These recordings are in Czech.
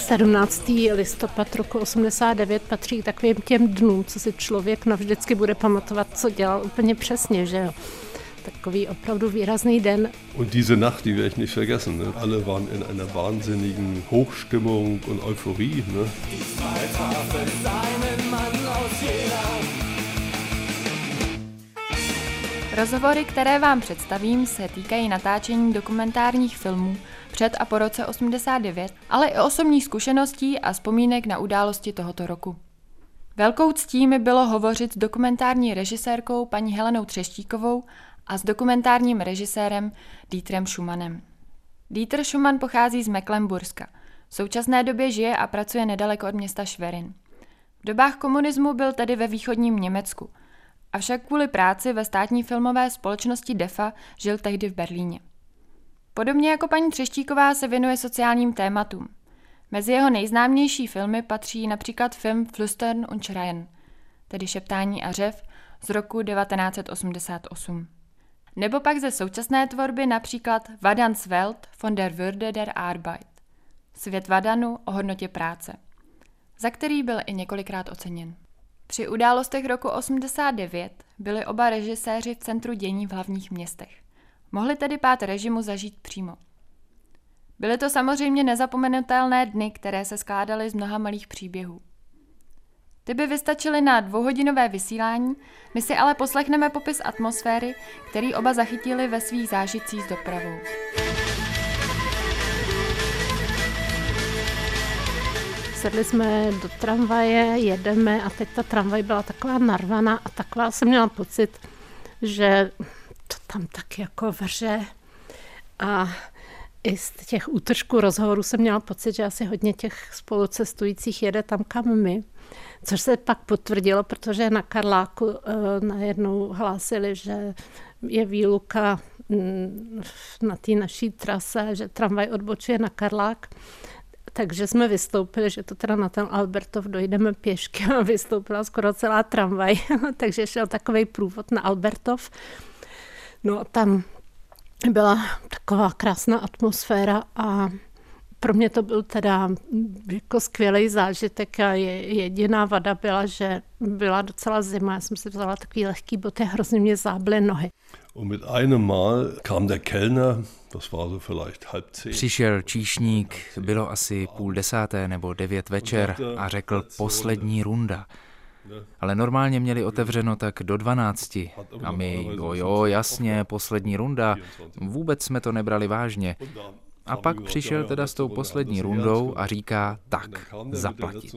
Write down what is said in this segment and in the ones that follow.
17. listopad roku 89 patří k takovým těm dnům, co si člověk navždycky bude pamatovat, co dělal úplně přesně, že jo. Takový opravdu výrazný den. Und diese Nacht, die werde ich nicht vergessen. Ne? Alle waren in einer wahnsinnigen Hochstimmung und Euphorie. Ne? Rozhovory, které vám představím, se týkají natáčení dokumentárních filmů před a po roce 89, ale i osobních zkušeností a vzpomínek na události tohoto roku. Velkou ctí mi bylo hovořit s dokumentární režisérkou paní Helenou Třeštíkovou a s dokumentárním režisérem Dietrem Schumannem. Dieter Schumann pochází z Mecklenburska. V současné době žije a pracuje nedaleko od města Schwerin. V dobách komunismu byl tedy ve východním Německu, avšak kvůli práci ve státní filmové společnosti DEFA žil tehdy v Berlíně. Podobně jako paní Třeštíková se věnuje sociálním tématům. Mezi jeho nejznámější filmy patří například film Flüstern und Schreien, tedy Šeptání a řev z roku 1988. Nebo pak ze současné tvorby například Wadans Welt von der Würde der Arbeit, Svět Wadanu o hodnotě práce, za který byl i několikrát oceněn. Při událostech roku 89 byli oba režiséři v centru dění v hlavních městech. Mohli tedy pád režimu zažít přímo. Byly to samozřejmě nezapomenutelné dny, které se skládaly z mnoha malých příběhů. Ty by vystačily na 2hodinové vysílání, my si ale poslechneme popis atmosféry, který oba zachytili ve svých zážitcích s dopravou. Sedli jsme do tramvaje, jedeme a teď ta tramvaj byla taková narvaná a taková jsem měla pocit, že to tam tak jako vrže. A i z těch útržků rozhovorů jsem měla pocit, že asi hodně těch spolucestujících jede tam, kam my. Což se pak potvrdilo, protože na Karláku najednou hlásili, že je výluka na té naší trase, že tramvaj odbočuje na Karlák. Takže jsme vystoupili, že to teda na ten Albertov dojdeme pěšky a vystoupila skoro celá tramvaj. Takže šel takovej průvod na Albertov. No a tam byla taková krásná atmosféra a pro mě to byl teda jako skvělý zážitek a jediná vada byla, že byla docela zima. Já jsem si vzala takový lehký boty a hrozně mě zábly nohy. mit einem Mal kam der Kellner, das war so vielleicht 9:30. Přišel číšník, bylo asi 9:30 nebo 9 večer a řekl poslední runda. Ale normálně měli otevřeno tak do 12 a my, jo, jasně, poslední runda, vůbec jsme to nebrali vážně. A pak přišel teda s tou poslední rundou a říká, tak, zaplatit.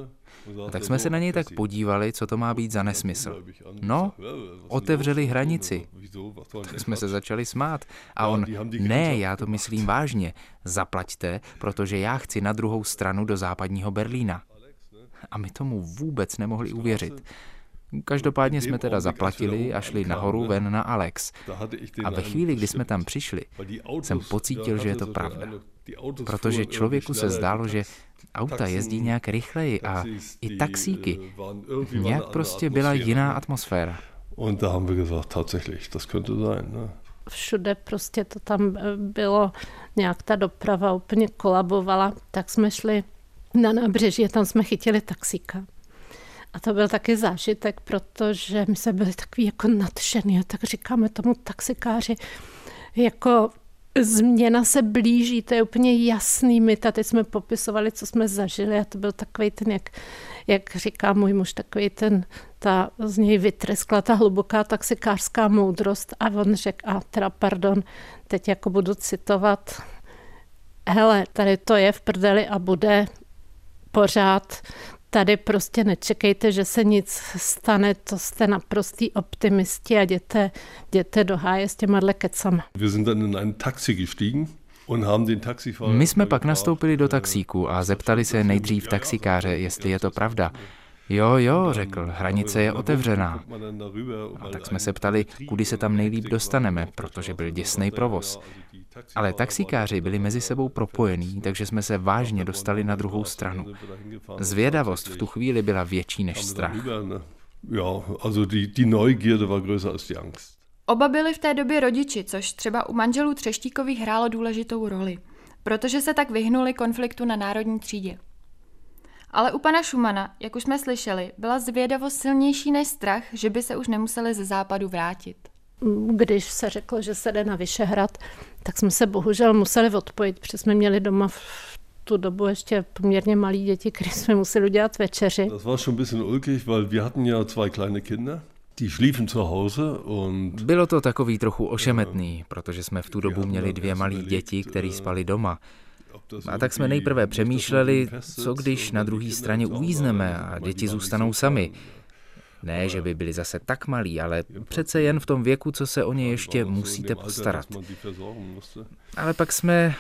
A tak jsme se na něj tak podívali, co to má být za nesmysl. No, otevřeli hranici. Tak jsme se začali smát. A on, ne, já to myslím vážně, zaplaťte, protože já chci na druhou stranu do západního Berlína. A my tomu vůbec nemohli uvěřit. Každopádně jsme teda zaplatili a šli nahoru ven na Alex. A ve chvíli, kdy jsme tam přišli, jsem pocítil, že je to pravda. Protože člověku se zdálo, že auta jezdí nějak rychleji a i taxíky. Nějak prostě byla jiná atmosféra. Und da haben wir gesagt, tatsächlich, das könnte sein, ne? Všude prostě to tam bylo, nějak ta doprava úplně kolabovala, tak jsme šli na nábřeží a tam jsme chytili taxíka. A to byl taky zážitek, protože my jsme byli takový jako nadšený a tak říkáme tomu taxikáři, jako změna se blíží, to je úplně jasný. My tady jsme popisovali, co jsme zažili a to byl takový ten, jak říká můj muž, takový ten, z něj vytreskla ta hluboká taxikářská moudrost a on řekl, pardon, teď jako budu citovat, hele, tady to je v prdeli a bude pořád. Tady prostě nečekejte, že se nic stane, to jste naprostý optimisti a jděte do háje s těma kecama. My jsme pak nastoupili do taxíku a zeptali se nejdřív taxikáře, jestli je to pravda. Jo, řekl, hranice je otevřená. A tak jsme se ptali, kudy se tam nejlíp dostaneme, protože byl děsnej provoz. Ale taxikáři byli mezi sebou propojení, takže jsme se vážně dostali na druhou stranu. Zvědavost v tu chvíli byla větší než strach. Oba byli v té době rodiči, což třeba u manželů Třeštíkových hrálo důležitou roli. protože se tak vyhnuli konfliktu na národní třídě. Ale u pana Schumana, jak už jsme slyšeli, byla zvědavost silnější než strach, že by se už nemuseli ze západu vrátit. Když se řeklo, že se jde na Vyšehrad, tak jsme se bohužel museli odpojit, protože jsme měli doma v tu dobu ještě poměrně malí děti, které jsme museli udělat večeři. Das war schon ein bisschen ulkig, weil wir hatten ja 2 kleine Kinder. Die schliefen zu Hause und Bylo to takový trochu ošemetný, protože jsme v tu dobu měli 2 malí děti, které spali doma. A tak jsme nejprve přemýšleli, co když na druhé straně uvízneme a děti zůstanou sami. Ne, že by byli zase tak malí, ale přece jen v tom věku, co se o ně ještě musíte postarat. Ale pak jsme...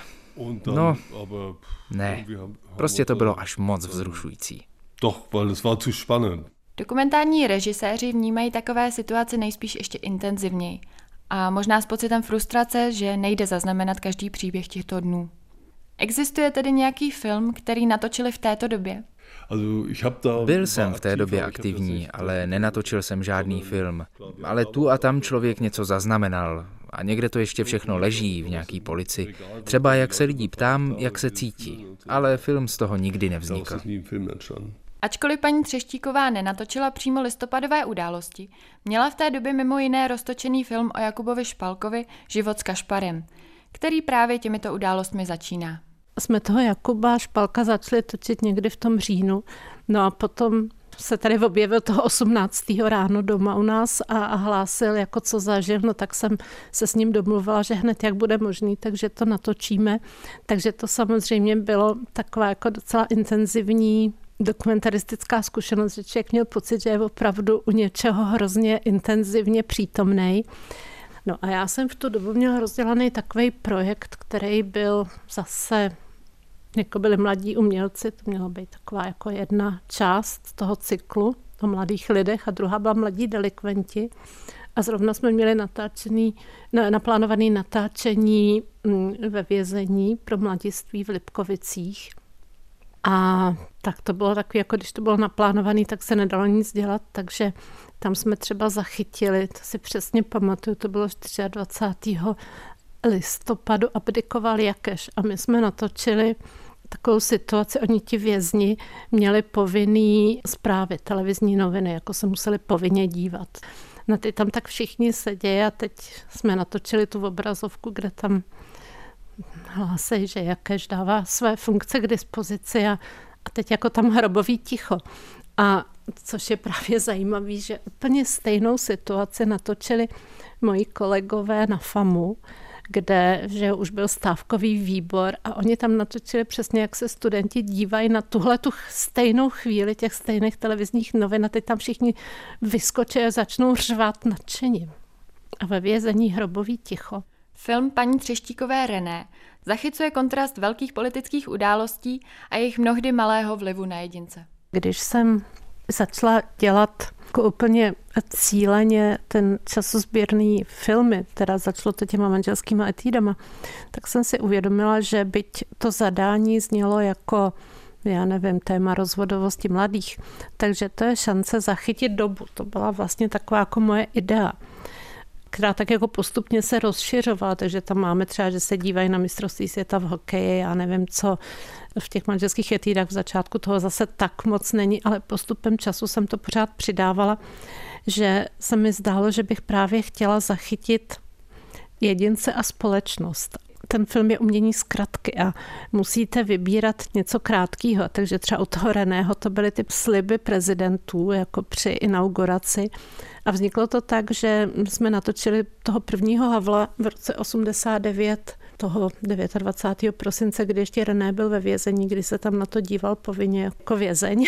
ne, prostě to bylo až moc vzrušující. Doch, weil es war zu spannend. Dokumentární režiséři vnímají takové situace nejspíš ještě intenzivněji a možná s pocitem frustrace, že nejde zaznamenat každý příběh těchto dnů. Existuje tedy nějaký film, který natočili v této době? Byl jsem v té době aktivní, ale nenatočil jsem žádný film. Ale tu a tam člověk něco zaznamenal a někde to ještě všechno leží v nějaký polici. Třeba jak se lidí ptám, jak se cítí, ale film z toho nikdy nevznikl. Ačkoliv paní Třeštíková nenatočila přímo listopadové události, měla v té době mimo jiné roztočený film o Jakubovi Špalkovi Život s kašparem, který právě těmito událostmi začíná. Jsme toho Jakuba Špalka začali točit někdy v tom říjnu, no a potom se tady objevil toho 18. ráno doma u nás a hlásil, jako co zažil, no tak jsem se s ním domluvila, že hned jak bude možný, takže to natočíme. Takže to samozřejmě bylo taková jako docela intenzivní dokumentaristická zkušenost, že člověk měl pocit, že je opravdu u něčeho hrozně intenzivně přítomnej. No a já jsem v tu dobu měla rozdělaný takový projekt, který byl zase, jako byli mladí umělci, to měla být taková jako jedna část toho cyklu o mladých lidech a druhá byla mladí delikventi. A zrovna jsme měli naplánované natáčení ve vězení pro mladiství v Lipkovicích. A tak to bylo takové, jako když to bylo naplánované, tak se nedalo nic dělat, takže tam jsme třeba zachytili, to si přesně pamatuju, to bylo 24. listopadu, abdikoval Jakeš a my jsme natočili takovou situaci, oni ti vězni měli povinný zprávy, televizní noviny, jako se museli povinně dívat. Na ty tam tak všichni sedějí a teď jsme natočili tu obrazovku, kde tam hlásí, že Jakeš dává své funkce k dispozici a teď jako tam hrobový ticho. A což je právě zajímavé, že úplně stejnou situaci natočili moji kolegové na FAMu, kde že už byl stávkový výbor a oni tam natočili přesně, jak se studenti dívají na tuhle tu stejnou chvíli těch stejných televizních novin a teď tam všichni vyskočí a začnou řvát nadšením. A ve vězení hrobový ticho. Film paní Třeštíkové René zachycuje kontrast velkých politických událostí a jejich mnohdy malého vlivu na jedince. Když jsem začala dělat jako úplně cíleně ten časozběrný filmy, teda začalo to těma manželskýma etídama, tak jsem si uvědomila, že byť to zadání znělo jako, já nevím, téma rozvodovosti mladých, takže to je šance zachytit dobu. To byla vlastně taková jako moje idea, která tak jako postupně se rozšiřovala, takže tam máme třeba, že se dívají na mistrovství světa v hokeji, já nevím co, v těch manželských etídách v začátku toho zase tak moc není, ale postupem času jsem to pořád přidávala, že se mi zdálo, že bych právě chtěla zachytit jedince a společnost. Ten film je umění zkratky a musíte vybírat něco krátkého, takže třeba u toho Reného to byly ty sliby prezidentů jako při inauguraci a vzniklo to tak, že jsme natočili toho prvního Havla v roce 89, toho 29. prosince, kdy ještě René byl ve vězení, kdy se tam na to díval povinně jako vězeň.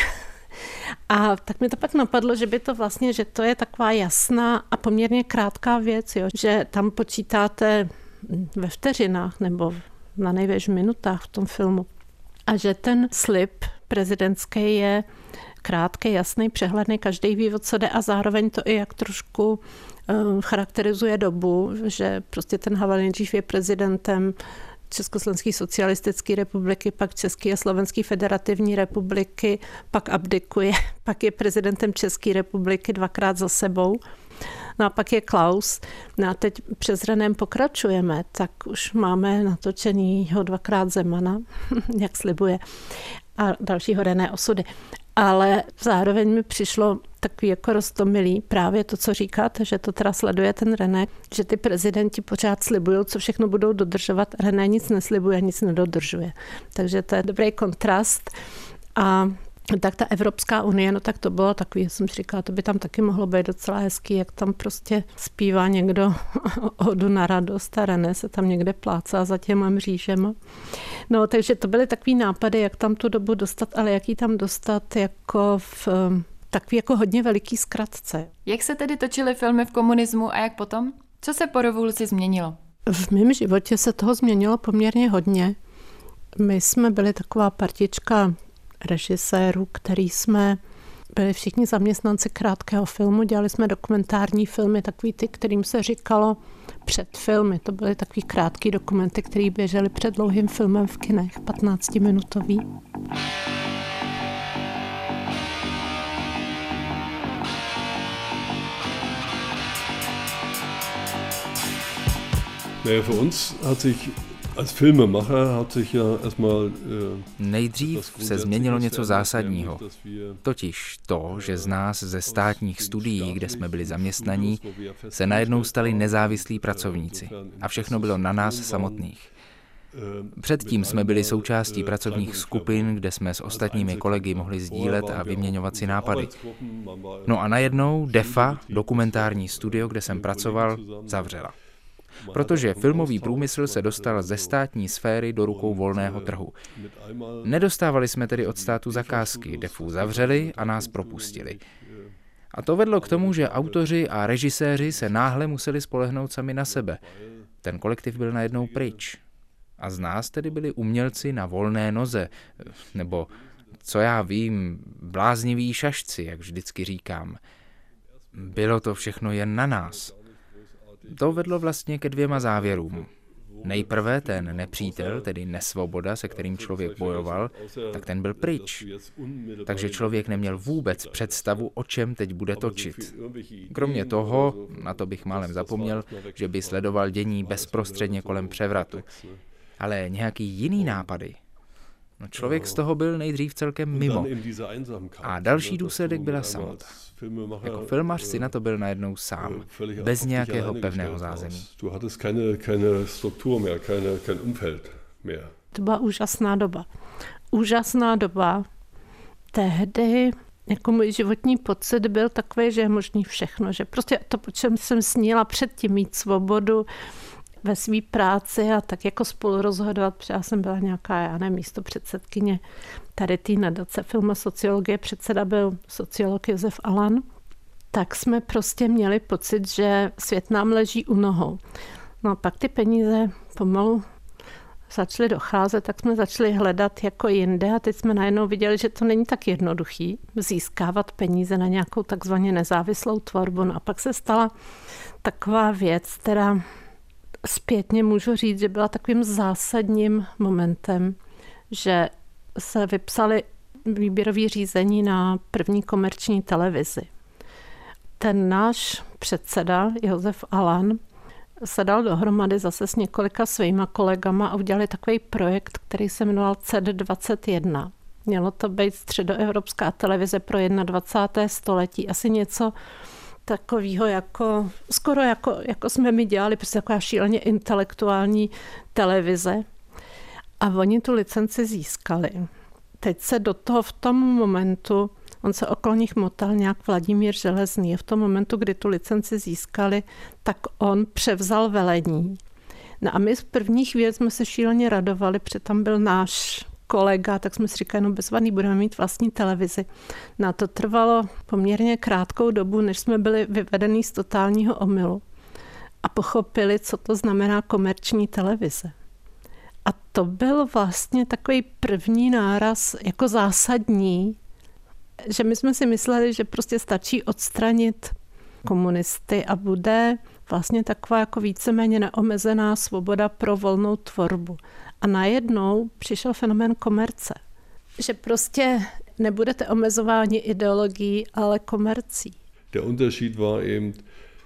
A tak mi to pak napadlo, že by to vlastně, že to je taková jasná a poměrně krátká věc, jo, že tam počítáte ve vteřinách nebo na největší minutách v tom filmu. A že ten slib prezidentský je krátký, jasný, přehledný, každý ví, o co jde a zároveň to i jak trošku charakterizuje dobu, že prostě ten Havel nejdřív je prezidentem Československé socialistické republiky, pak České a Slovenské federativní republiky, pak abdikuje, pak je prezidentem České republiky 2krát za sebou. No a pak je Klaus. No a teď přes Renem pokračujeme, tak už máme natočenýho 2krát Zemana, jak slibuje, a dalšího René osudy. Ale zároveň mi přišlo takový jako roztomilý právě to, co říkáte, že to teda sleduje ten René, že ty prezidenti pořád slibují, co všechno budou dodržovat. René nic neslibuje, nic nedodržuje. Takže to je dobrý kontrast. A tak ta Evropská unie, no tak to bylo takový, já jsem si říkala, to by tam taky mohlo být docela hezký, jak tam prostě zpívá někdo Odu na radost a René se tam někde plácá za těma mřížema. No, takže to byly takový nápady, jak tam tu dobu dostat, ale jak ji tam dostat jako v takový jako hodně veliký zkratce. Jak se tedy točily filmy v komunismu a jak potom? Co se po revoluci změnilo? V mém životě se toho změnilo poměrně hodně. My jsme byli taková partička režisérů, který jsme byli všichni zaměstnanci Krátkého filmu, dělali jsme dokumentární filmy, takový ty, kterým se říkalo před filmy. To byly takový krátký dokumenty, které běžely před dlouhým filmem v kinech, 15-minutový. Naja, für uns hat sich als Filmemacher hat sich ja erstmal Nejdřív se změnilo něco zásadního. Totiž to, že z nás ze státních studií, kde jsme byli zaměstnaní, se najednou stali nezávislí pracovníci. A všechno bylo na nás samotných. Předtím jsme byli součástí pracovních skupin, kde jsme s ostatními kolegy mohli sdílet a vyměňovat si nápady. No a najednou DEFA, dokumentární studio, kde jsem pracoval, zavřela. Protože filmový průmysl se dostal ze státní sféry do rukou volného trhu. Nedostávali jsme tedy od státu zakázky, DEFu zavřeli a nás propustili. A to vedlo k tomu, že autoři a režiséři se náhle museli spolehnout sami na sebe. Ten kolektiv byl najednou pryč. A z nás tedy byli umělci na volné noze, nebo, co já vím, blázniví šašci, jak vždycky říkám. Bylo to všechno jen na nás. To vedlo vlastně ke dvěma závěrům. Nejprve ten nepřítel, tedy nesvoboda, se kterým člověk bojoval, tak ten byl pryč. Takže člověk neměl vůbec představu, o čem teď bude točit. Kromě toho, na to bych málem zapomněl, že by sledoval dění bezprostředně kolem převratu. Ale nějaký jiný nápady. No, člověk z toho byl nejdřív celkem mimo. A další důsledek byla samota. Jako filmař si na to byl najednou sám, bez nějakého pevného zázemí. To byla úžasná doba. Úžasná doba. Tehdy jako můj životní pocit byl takový, že je možný všechno. Že prostě to, po čem jsem snila předtím, mít svobodu ve své práci a tak jako spolu rozhodovat, protože já jsem byla nějaká, já nevím, místopředsedkyně tady té nadace Film a sociologie, předseda byl sociolog Josef Alan, tak jsme prostě měli pocit, že svět nám leží u nohou. No a pak ty peníze pomalu začaly docházet, tak jsme začali hledat jako jinde a teď jsme najednou viděli, že to není tak jednoduchý získávat peníze na nějakou takzvaně nezávislou tvorbu. No a pak se stala taková věc, která zpětně můžu říct, že byla takovým zásadním momentem, že se vypsali výběrový řízení na první komerční televizi. Ten náš předseda Josef Alan se dal dohromady zase s několika svýma kolegama a udělali takový projekt, který se jmenoval CED21. Mělo to být středoevropská televize pro 21. století. Asi něco takového, jako, skoro jako jsme my dělali, prostě taková šíleně intelektuální televize. A oni tu licenci získali. Teď se do toho v tom momentu, on se okolo nich motal nějak Vladimír Železný. A v tom momentu, kdy tu licenci získali, tak on převzal velení. No a my z prvních chvíli jsme se šíleně radovali, protože tam byl náš kolega, tak jsme si říkali, no bezvadný, budeme mít vlastní televizi. No a to trvalo poměrně krátkou dobu, než jsme byli vyvedení z totálního omylu a pochopili, co to znamená komerční televize. A to byl vlastně takový první náraz jako zásadní, že my jsme si mysleli, že prostě stačí odstranit komunisty a bude vlastně taková jako víceméně neomezená svoboda pro volnou tvorbu. A najednou přišel fenomén komerce, že prostě nebudete omezováni ideologií, ale komercí. Der Unterschied war eben,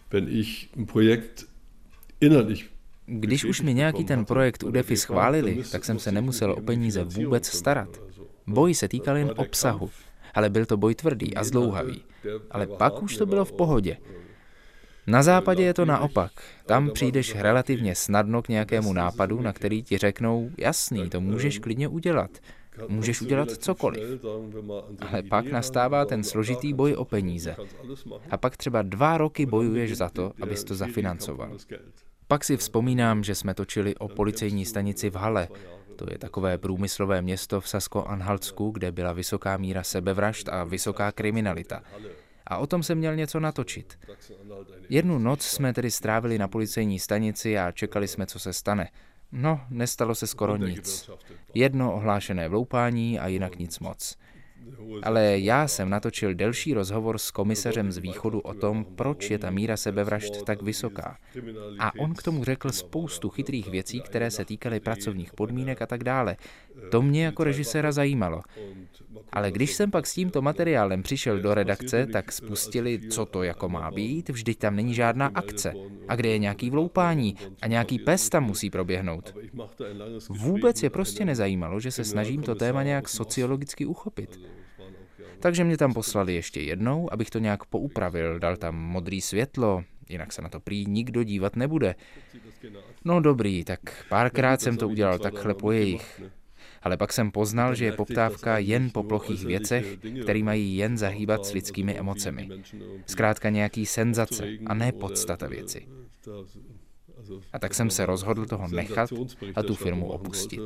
Když už mi nějaký ten projekt UDEFI schválili, tak jsem se nemusel o peníze vůbec starat. Boj se týkal jen obsahu, ale byl to boj tvrdý a zdlouhavý. Ale pak už to bylo v pohodě. Na západě je to naopak. Tam přijdeš relativně snadno k nějakému nápadu, na který ti řeknou, jasný, to můžeš klidně udělat. Můžeš udělat cokoliv. Ale pak nastává ten složitý boj o peníze. A pak třeba 2 roky bojuješ za to, abys to zafinancoval. Pak si vzpomínám, že jsme točili o policejní stanici v Halle. To je takové průmyslové město v Sasko-Anhaltsku, kde byla vysoká míra sebevražd a vysoká kriminalita. A o tom jsem měl něco natočit. Jednu noc jsme tedy strávili na policejní stanici a čekali jsme, co se stane. No, nestalo se skoro nic. 1 ohlášené vloupání a jinak nic moc. Ale já jsem natočil delší rozhovor s komisařem z východu o tom, proč je ta míra sebevražd tak vysoká. A on k tomu řekl spoustu chytrých věcí, které se týkaly pracovních podmínek a tak dále. To mě jako režiséra zajímalo. Ale když jsem pak s tímto materiálem přišel do redakce, tak spustili, co to jako má být, vždyť tam není žádná akce. A kde je nějaký vloupání a nějaký pes tam musí proběhnout. Vůbec je prostě nezajímalo, že se snažím to téma nějak sociologicky uchopit. Takže mě tam poslali ještě jednou, abych to nějak poupravil, dal tam modrý světlo, jinak se na to prý nikdo dívat nebude. No dobrý, tak párkrát jsem to udělal takhle po jejich. Ale pak jsem poznal, že je poptávka jen po plochých věcech, které mají jen zahýbat s lidskými emocemi. Zkrátka nějaký senzace a ne podstata věci. A tak jsem se rozhodl toho nechat a tu firmu opustit.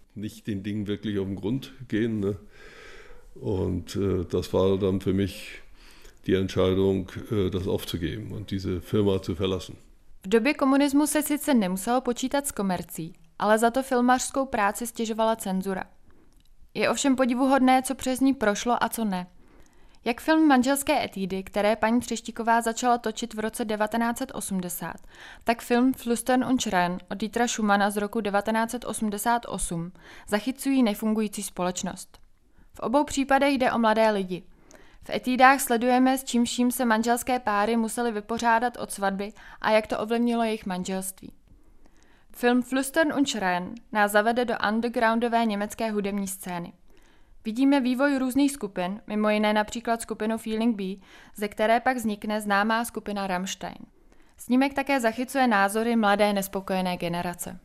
Und das war dann für mich die Entscheidung, das aufzugeben und diese Firma zu verlassen. V době komunismu se sice nemuselo počítat s komercí, ale za to filmařskou práci stěžovala cenzura. Je ovšem podivuhodné, co přes ní prošlo a co ne. Jak film Manželské etídy, které paní Třeštíková začala točit v roce 1980, tak film Flüstern und Schreien od Dietera Schumana z roku 1988 zachycují nefungující společnost. V obou případech jde o mladé lidi. V etídách sledujeme, s čím vším se manželské páry museli vypořádat od svatby a jak to ovlivnilo jejich manželství. Film Flüstern und Schreien nás zavede do undergroundové německé hudební scény. Vidíme vývoj různých skupin, mimo jiné například skupinu Feeling B, ze které pak vznikne známá skupina Rammstein. Snímek také zachycuje názory mladé nespokojené generace.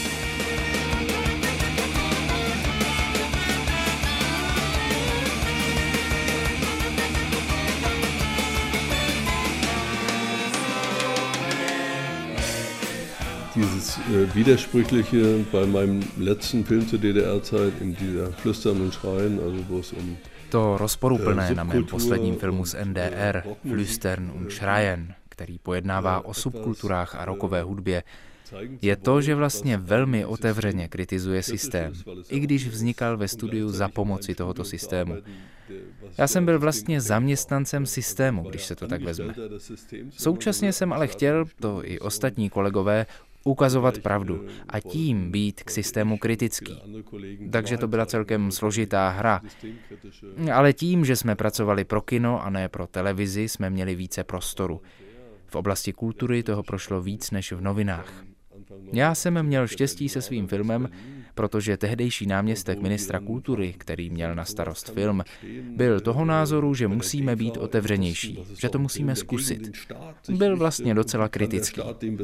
Dieses Widersprüchliche bei meinem letzten Film zur DDR-Zeit, in dieser Flüstern und Schreien, also wo es to rozporuplné na mém posledním filmu z NDR, Flüstern und Schreien, který pojednává o subkulturách a rockové hudbě, je to, že vlastně velmi otevřeně kritizuje systém, i když vznikal ve studiu za pomoci tohoto systému. Já jsem byl vlastně zaměstnancem systému, když se to tak vezme. Současně jsem ale chtěl, to i ostatní kolegové, ukazovat pravdu a tím být k systému kritický. Takže to byla celkem složitá hra. Ale tím, že jsme pracovali pro kino a ne pro televizi, jsme měli více prostoru. V oblasti kultury toho prošlo víc než v novinách. Já jsem měl štěstí se svým filmem, protože tehdejší náměstek ministra kultury, který měl na starost film, byl toho názoru, že musíme být otevřenější, že to musíme zkusit. Byl vlastně docela kritický.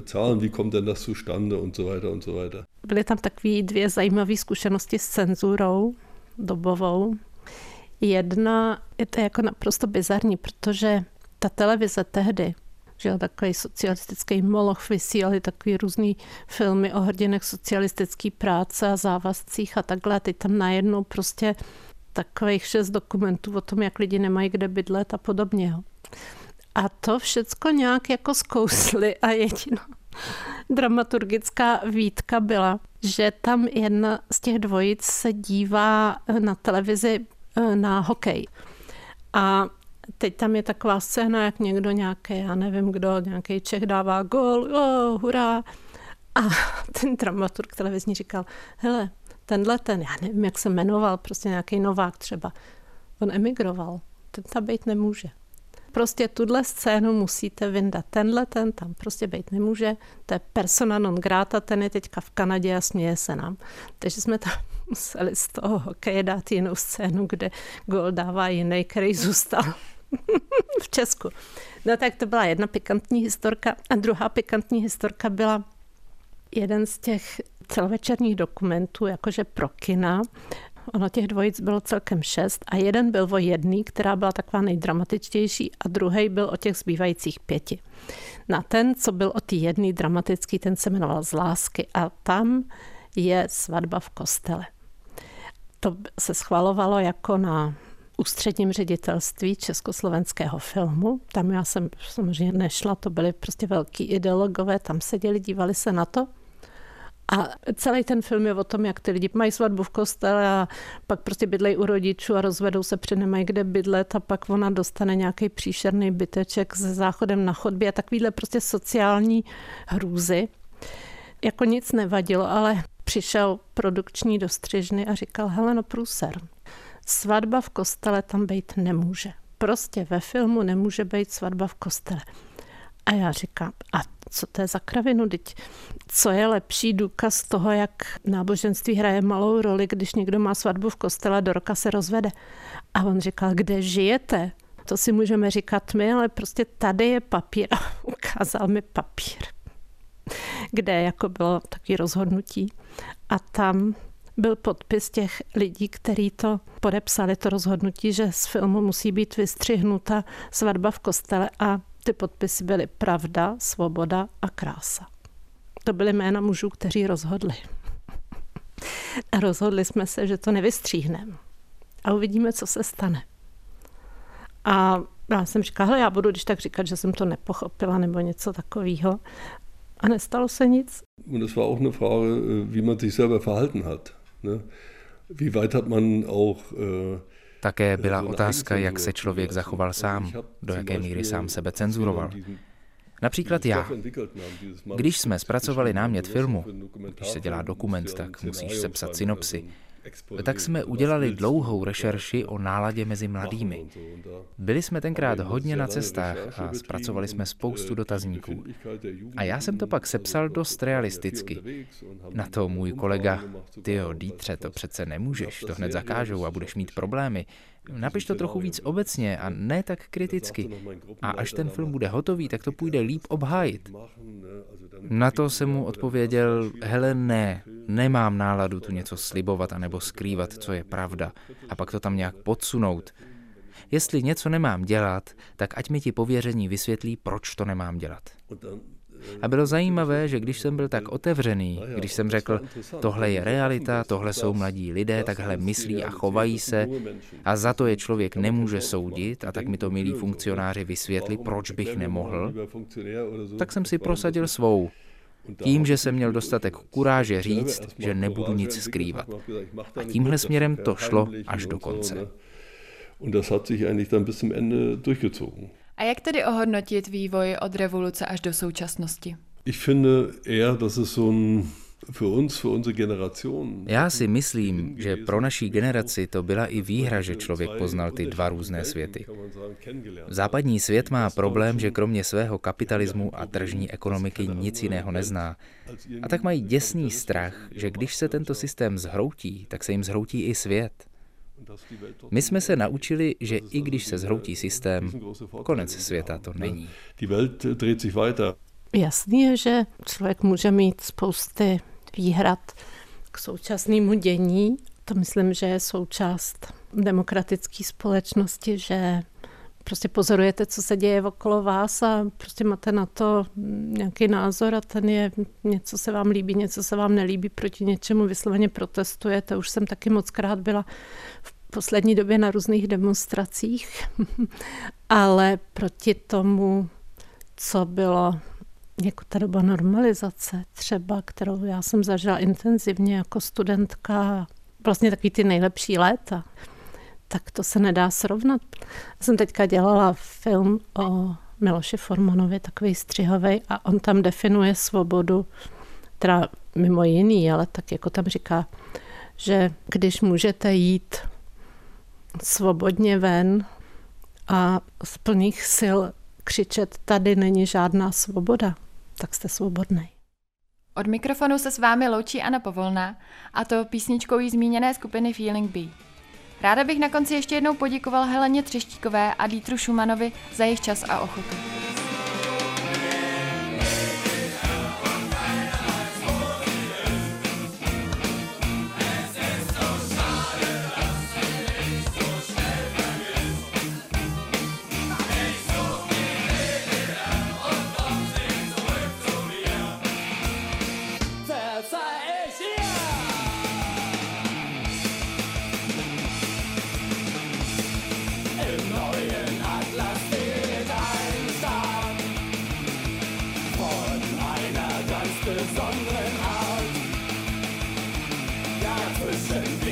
Byly tam takové 2 zajímavé zkušenosti s cenzurou dobovou. Jedna je to jako naprosto bizarní, protože ta televize tehdy, že takový socialistický moloch, vysílali takový různý filmy o hrdinech socialistické práce a závazcích a takhle. A teď tam najednou prostě takových 6 dokumentů o tom, jak lidi nemají kde bydlet a podobně. A to všecko nějak jako zkousli a jediná dramaturgická výtka byla, že tam jedna z těch dvojic se dívá na televizi na hokej. A teď tam je taková scéna, jak někdo nějaký, já nevím kdo, nějaký Čech dává gól, hurá. A ten dramaturg televizní říkal, hele, ten, já nevím, jak se jmenoval, prostě nějaký Novák třeba, on emigroval, ten tam být nemůže. Prostě tuhle scénu musíte vyndat. Ten tam prostě být nemůže. To je persona non grata, ten je teďka v Kanadě a směje se nám. Takže jsme tam museli z toho hokeje dát jinou scénu, kde gól dává jiný, který zůstal v Česku. No tak to byla jedna pikantní historka. A druhá pikantní historka byla jeden z těch celovečerních dokumentů, jakože pro kina. Ono těch dvojic bylo celkem 6 a jeden byl o jedný, která byla taková nejdramatičtější a druhý byl o těch zbývajících 5. Na ten, co byl o té jedný dramatický, ten se jmenoval Z lásky a tam je svatba v kostele. To se schvalovalo jako na ústředním ředitelství československého filmu. Tam já jsem samozřejmě nešla, to byli prostě velký ideologové, tam seděli, dívali se na to. A celý ten film je o tom, jak ty lidi mají svatbu v kostele a pak prostě bydlejí u rodičů a rozvedou se, protože nemají kde bydlet a pak ona dostane nějaký příšerný byteček se záchodem na chodbě a takovýhle prostě sociální hrůzy. Jako nic nevadilo, ale přišel produkční do střižny a říkal, Heleno, průser, svatba v kostele tam být nemůže. Prostě ve filmu nemůže být svatba v kostele. A já říkám, a co to je za kravinu? Teď, co je lepší důkaz toho, jak náboženství hraje malou roli, když někdo má svatbu v kostele a do roka se rozvede. A on říkal, kde žijete? To si můžeme říkat my, ale prostě tady je papír. A ukázal mi papír, kde jako bylo takové rozhodnutí. A tam byl podpis těch lidí, kteří to podepsali, to rozhodnutí, že z filmu musí být vystřihnuta svatba v kostele a ty podpisy byly Pravda, Svoboda a Krása. To byly jména mužů, kteří rozhodli. A rozhodli jsme se, že to nevystříhneme. A uvidíme, co se stane. A já jsem říkala, já budu když tak říkat, že jsem to nepochopila nebo něco takového. A nestalo se nic. Und es war auch eine Frage, wie man sich selber verhalten hat. Ne? Wie weit hat man auch Také byla otázka, jak se člověk zachoval sám, do jaké míry sám sebe cenzuroval. Například já. Když jsme zpracovali námět filmu, když se dělá dokument, tak musíš sepsat synopsi, tak jsme udělali dlouhou rešerši o náladě mezi mladými. Byli jsme tenkrát hodně na cestách a zpracovali jsme spoustu dotazníků. A já jsem to pak sepsal dost realisticky. Na to můj kolega, tyjo, Dítře, to přece nemůžeš, to hned zakážou a budeš mít problémy. Napiš to trochu víc obecně a ne tak kriticky. A až ten film bude hotový, tak to půjde líp obhájit. Na to jsem mu odpověděl, hele ne, nemám náladu tu něco slibovat anebo skrývat, co je pravda, a pak to tam nějak podsunout. Jestli něco nemám dělat, tak ať mi ti pověření vysvětlí, proč to nemám dělat. A bylo zajímavé, že když jsem byl tak otevřený, když jsem řekl, tohle je realita, tohle jsou mladí lidé, takhle myslí a chovají se a za to je člověk nemůže soudit a tak mi to milí funkcionáři vysvětli, proč bych nemohl, tak jsem si prosadil svou. Tím, že jsem měl dostatek kuráže říct, že nebudu nic skrývat. A tímhle směrem to šlo až do konce. Und das hat sich eigentlich dann bis zum Ende durchgezogen. A jak tedy ohodnotit vývoj od revoluce až do současnosti? Ich finde eher, dass es so ein für unsere Generation. Já si myslím, že pro naší generaci to byla i výhra, že člověk poznal ty dva různé světy. Západní svět má problém, že kromě svého kapitalismu a tržní ekonomiky nic jiného nezná. A tak mají děsný strach, že když se tento systém zhroutí, tak se jim zhroutí i svět. My jsme se naučili, že i když se zhroutí systém, konec světa to není. Jasný je, že člověk může mít spousty výhrad k současnému dění. To myslím, že je součást demokratické společnosti, že prostě pozorujete, co se děje okolo vás a prostě máte na to nějaký názor a ten je, něco se vám líbí, něco se vám nelíbí, proti něčemu vysloveně protestujete. Už jsem taky mockrát byla v poslední době na různých demonstracích, ale proti tomu, co bylo jako ta doba normalizace třeba, kterou já jsem zažila intenzivně jako studentka, vlastně takový ty nejlepší léta, tak to se nedá srovnat. Já jsem teďka dělala film o Miloši Formanovi, takový střihovej, a on tam definuje svobodu, teda mimo jiný, ale tak jako tam říká, že když můžete jít svobodně ven a z plných sil křičet, tady není žádná svoboda, tak jste svobodnej. Od mikrofonu se s vámi loučí Anna Povolná, a to písničkou jí zmíněné skupiny Feeling B. Ráda bych na konci ještě jednou poděkovala Heleně Třeštíkové a Dietru Schumanovi za jejich čas a ochotu. Besonderen Art. Ja, zwischen